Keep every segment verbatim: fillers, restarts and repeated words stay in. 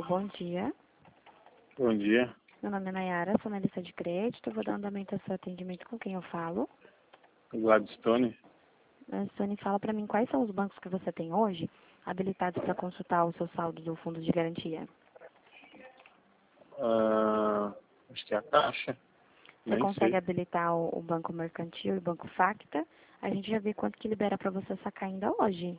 bom dia. Bom dia. Meu nome é Nayara, sou analista de crédito. Vou dar andamento ao seu atendimento com quem eu falo. Gladstone. A Sônia, fala para mim quais são os bancos que você tem hoje habilitados para consultar o seu saldo do fundo de garantia. Uh, acho que é a Caixa. Você Nem consegue sei. habilitar o, o Banco Mercantil e o Banco Facta? A gente já vê quanto que libera para você sacar ainda hoje.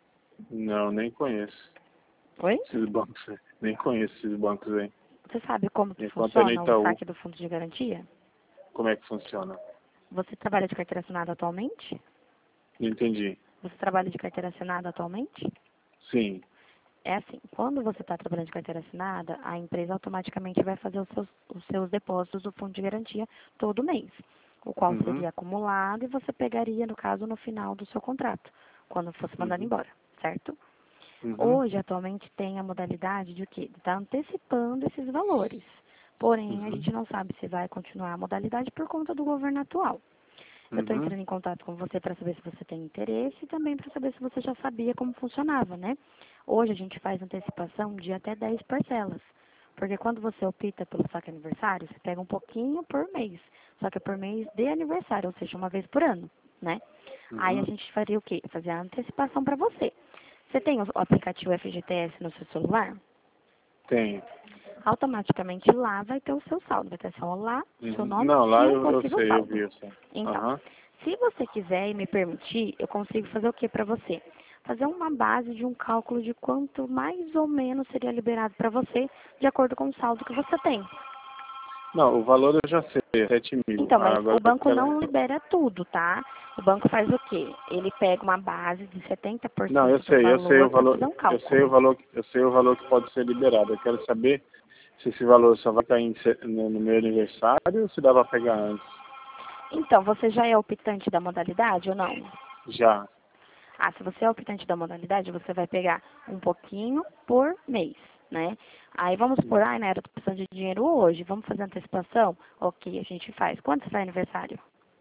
Não, nem conheço Oi? esses bancos. Nem conheço esses bancos aí. Você sabe como que Minha conta é no funciona o Itaú. saque do fundo de garantia? Como é que funciona? Você trabalha de carteira assinada atualmente? Não entendi. Você trabalha de carteira assinada atualmente? Sim. É assim, quando você está trabalhando de carteira assinada, a empresa automaticamente vai fazer os seus, os seus depósitos do fundo de garantia todo mês, o qual Uhum. seria acumulado e você pegaria, no caso, no final do seu contrato, quando fosse mandado Uhum. embora, certo? Uhum. Hoje, atualmente, tem a modalidade de o quê? De estar antecipando esses valores. Porém, a Uhum. gente não sabe se vai continuar a modalidade por conta do governo atual. Eu estou Uhum. entrando em contato com você para saber se você tem interesse e também para saber se você já sabia como funcionava, né? Hoje a gente faz antecipação de até dez parcelas. Porque quando você opta pelo saque aniversário, você pega um pouquinho por mês. Só que é por mês de aniversário, ou seja, uma vez por ano, né? Aí a Uhum. gente faria o quê? Fazer a antecipação para você. Você tem o aplicativo F G T S no seu celular? Tenho. Automaticamente lá vai ter o seu saldo. Vai ter seu olá, seu Uhum. nome Não, lá e um eu, eu possível sei, eu saldo. vi, eu sei. Então, Aham. se você quiser e me permitir, eu consigo fazer o que para você? Fazer uma base de um cálculo de quanto mais ou menos seria liberado para você, de acordo com o saldo que você tem. Não, o valor eu já sei, é sete mil. Então, mas Agora o eu banco não quero... libera tudo, tá? O banco faz o quê? Ele pega uma base de setenta por Não, eu cento do sei, eu sei o valor para valor, fazer um eu sei o cálculo. valor, eu sei o valor que pode ser liberado. Eu quero saber se esse valor só vai cair em se- no, no meu aniversário ou se dá para pegar antes. Então, você já é optante da modalidade ou não? Já. Ah, se você é optante da modalidade, você vai pegar um pouquinho por mês, né? Aí vamos por, ai, né, eu tô precisando de dinheiro hoje, vamos fazer antecipação? Ok, a gente faz. Quando você faz aniversário?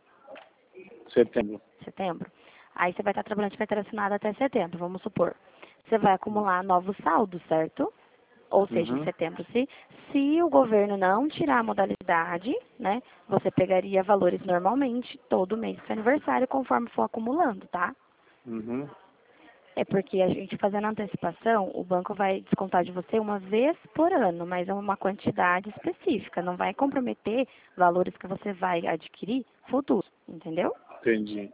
Setembro. Setembro? Aí você vai estar trabalhando de carteira assinada até setembro, vamos supor. Você vai acumular novos saldos, certo? Ou seja, em Uhum. setembro, se, se o governo não tirar a modalidade, né, você pegaria valores normalmente todo mês do seu aniversário, conforme for acumulando, tá? Uhum. É porque a gente fazendo a antecipação, o banco vai descontar de você uma vez por ano, mas é uma quantidade específica, não vai comprometer valores que você vai adquirir futuro, entendeu? Entendi.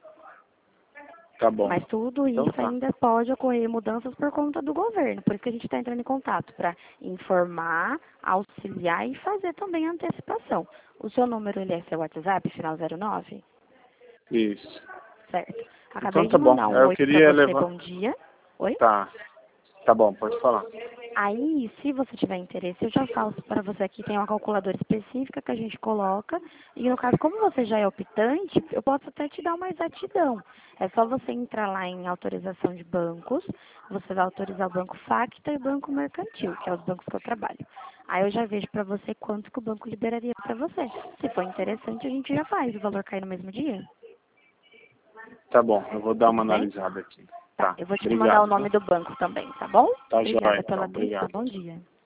Tá bom. Mas tudo Então isso tá. ainda pode ocorrer mudanças por conta do governo, por isso que a gente está entrando em contato para informar, auxiliar e fazer também a antecipação. O seu número ele é seu WhatsApp, final zero nove? Isso. Certo. Então Acabei de tá bom. mandar um Eu oi para queria você, levar... bom dia. Oi? Tá. Tá bom, pode falar. Aí, se você tiver interesse, eu já falo para você aqui, tem uma calculadora específica que a gente coloca, e no caso, como você já é optante, eu posso até te dar uma exatidão. É só você entrar lá em autorização de bancos, você vai autorizar o Banco Facta e o Banco Mercantil, que é os bancos que eu trabalho. Aí eu já vejo para você quanto que o banco liberaria para você. Se for interessante, a gente já faz, o valor cai no mesmo dia. Tá bom, eu vou dar uma Tudo bem? analisada aqui. Tá, Tá. eu vou te mandar o Obrigado, nome viu? do banco também, tá bom? Tá Obrigada jóia, então. pela atenção, Obrigado. bom dia.